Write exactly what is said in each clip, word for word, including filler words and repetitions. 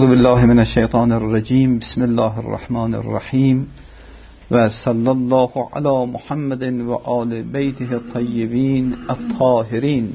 اعوذ بالله من الشیطان الرجیم. بسم الله الرحمن الرحیم و صلی الله علی محمد و آل بیته الطیبین الطاهرین.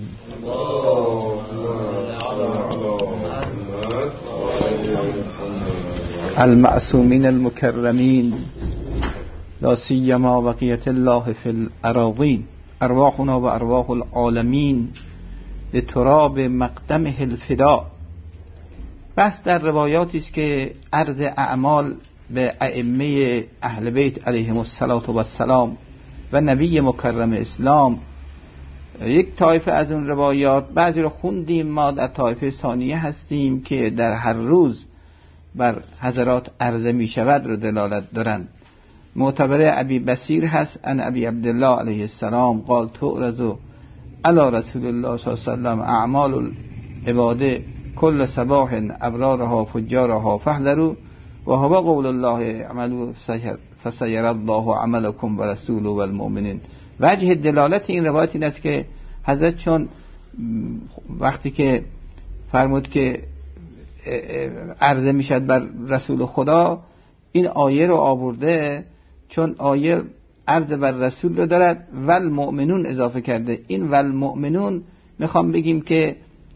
المعصومین المکرمین لا سیما بقیة الله فی الاراضین. ارواحنا و ارواح العالمین لتراب مقدمه الفداء. بس در روایاتی است که عرض اعمال به ائمه اهل بیت علیهم السلام و نبی مکرم اسلام. یک طایفه از اون روایات بعضی رو خوندیم، ما در طایفه ثانیه هستیم که در هر روز بر حضرات عرضه می شود رو دلالت دارند. معتبر ابی بصیر هست ان ابی عبدالله علیه السلام قال تعرض علی رسول الله صلی الله علیه و سلم اعمال العباده کل صباح ابرارها فجارها فاحذروا و هو قول الله اعملوا فسیر الله عملکم و رسوله و المؤمنین. وجه دلالت این روایت این است که حضرت چون وقتی که فرمود که عرضه میشد بر رسول خدا، این آیه رو آورده چون آیه عرض بر رسول رو دارد و المؤمنون اضافه کرده. این و المؤمنون میخوام بگیم که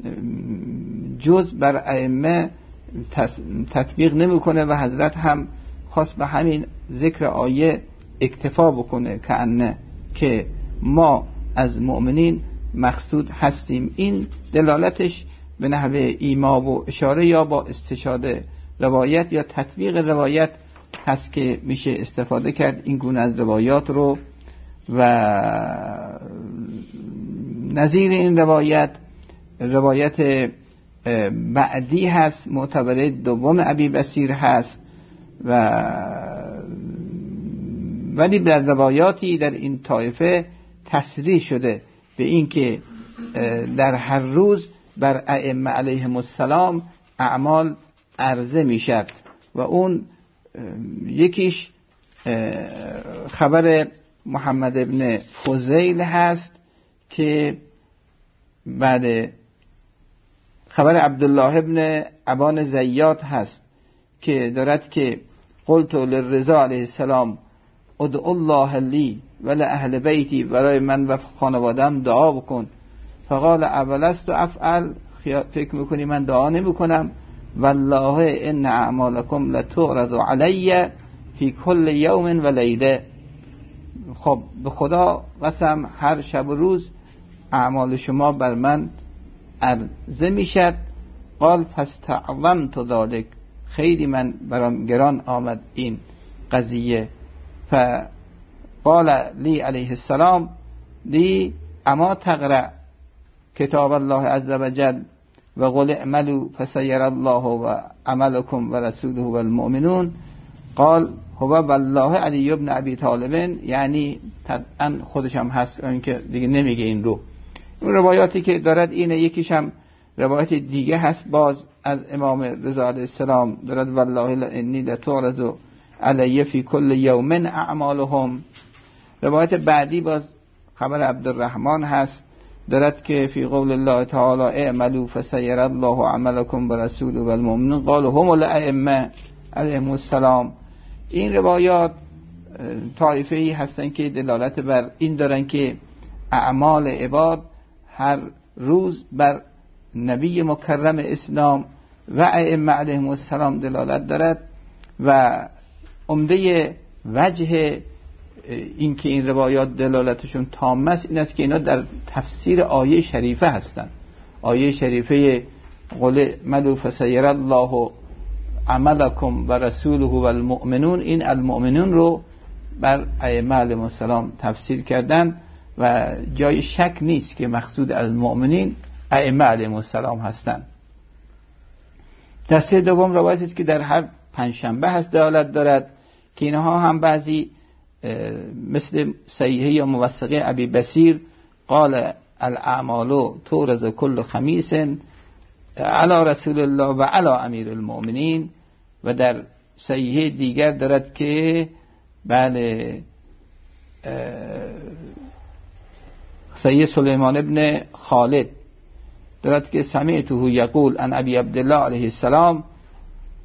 جز بر ائمه تطبیق نمیکنه و حضرت هم خواست به همین ذکر آیه اکتفا بکنه که انه که ما از مؤمنین مقصود هستیم. این دلالتش به نحوه ایما و اشاره یا با استشهاد روایت یا تطبیق روایت هست که میشه استفاده کرد این گونه از روایات رو. و نظیر این روایت روایت بعدی هست، معتبر دوم ابی بصیر هست و ولی در روایاتی در این طایفه تصریح شده به این که در هر روز بر ائمه علیهم السلام اعمال عرضه میشد و اون یکیش خبر محمد ابن فضیل هست که بعد خبر عبدالله ابن ابان زیاد هست که دارد که قلت للرضا علیه السلام ادعو الله لی و لأهل بیتی، برای من و خانوادم دعا بکن. فقال اولست و افعل، فکر میکنی من دعا نمی کنم؟ والله ان اعمالکم لتعرض علی فی کل یوم و لیله. خب به خدا قسم هر شب و روز اعمال شما بر من عرضه میشد. قال فاستعظمت ذلك، خیلی من برام گران آمد این قضیه. فقال لی علیه السلام لی اما تقرأ کتاب الله عز وجل و قل اعملوا فسیر الله و عملکم و رسوله و المؤمنون. قال هو والله علی ابن ابی طالب، یعنی طبعا خودش هم هست، این که دیگه نمیگه این رو. اون روایاتی که دارد اینه. یکیش هم روایت دیگه هست باز از امام رضا علیه السلام دارد والله انی لتعرض علی فی کل یوم اعمالهم. روایت بعدی باز خبر عبدالرحمن هست دارد که فی قول الله تعالی اعملوا فسیر الله عملکم و رسوله و المؤمنون قال هم الائمه علیهم السلام. این روایات طایفه‌ای هستن که دلالت بر این دارن که اعمال عباد هر روز بر نبی مکرم اسلام و ائمه علیهم السلام دلالت دارد. و عمده وجه این که این روایات دلالتشون تام است این است که اینا در تفسیر آیه شریفه هستند. آیه شریفه قل ملو فسیر الله عملکم و رسوله و المؤمنون، این المؤمنون رو بر ائمه علیهم السلام تفسیر کردن و جای شک نیست که مقصود از مؤمنین ائمه علیهم السلام هستند. دسته دوم روایتی است که در هر پنجشنبه هست دلالت دارد که اینها هم بعضی مثل صحیحه یا موثقه ابی بصیر قال الاعمال تعرض کل خمیس علی رسول الله و علی امیر المؤمنین، و در صحیحه دیگر دارد که بله صحیح سلیمان ابن خالد دارد که سمعته یقول ان ابی عبدالله علیه السلام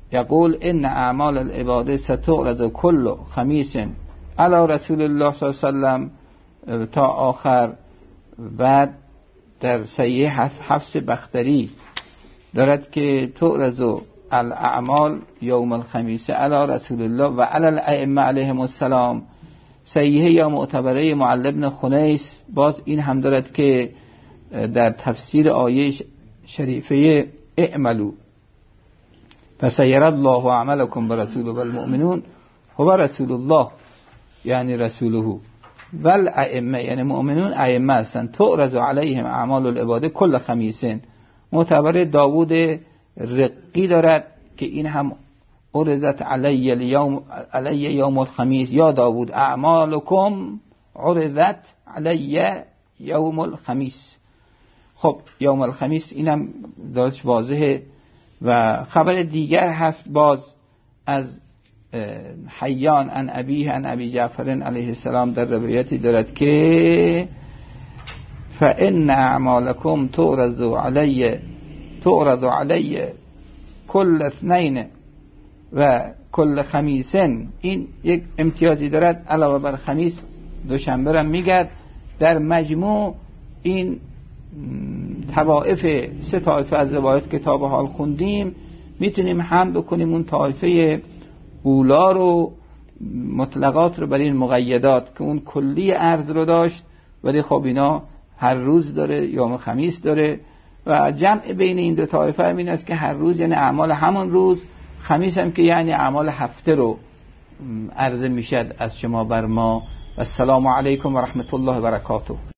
یقول ان اعمال العباده ستعرض كل خمیس علی رسول الله صلی الله علیه وسلم تا آخر. بعد در صحیح حفص بختری دارد که تعرض الاعمال یوم الخمیس علی رسول الله و علی الائمه علیهم السلام. صحیح یا معتبره معل بن خنیس باز این هم دارد که در تفسیر آیه شریفه اعملوا فسیر الله عملکم برسول و المؤمنون هو رسول الله یعنی رسوله و الائمه یعنی مؤمنون ائمه هستند. تعرض علیهم اعمال العباده کل خمیسین. معتبر داوود رقی دارد که این هم عرضت علی اليوم علی یوم الخمیس یا داوود اعمالکم عرضت علی یوم الخمیس. خب یوم الخمیس اینم دارش واضحه. و خبر دیگر هست باز از حیان عن ابیه عن ابی جعفر علیه السلام در روایتی دارد که فان اعمالکم تعرض علی تعرض علی کل اثنین و کل خمیسن. این یک امتیازی دارد علاوه بر خمیس دوشنبه را میگد. در مجموع این طوائف سه طایفه از روایت کتاب حال خوندیم میتونیم هم بکنیم اون طایفه اولا رو مطلقات رو برای این مقیدات که اون کلی عرض رو داشت ولی خب اینا هر روز داره یوم خمیس داره و جمع بین این دو طایفه هم این است که هر روز یعنی اعمال همون روز، خمیس هم که یعنی اعمال هفته رو عرضه میشد از شما بر ما. و السلام علیکم و رحمت الله و برکاته.